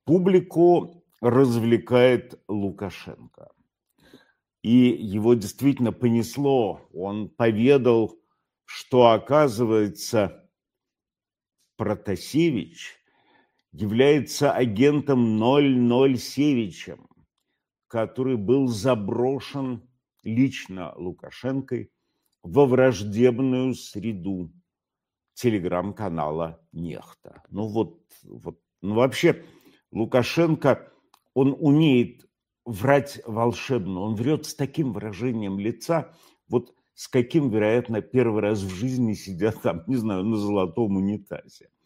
Публику развлекает Лукашенко. И его действительно понесло. Он поведал, что, оказывается, Протасевич является агентом 007, который был заброшен лично Лукашенкой во враждебную среду телеграм-канала «Нехта». Вообще Лукашенко, он умеет врать волшебно, он врет с таким выражением лица, вот с каким, вероятно, первый раз в жизни сидят там, не знаю, на золотом унитазе.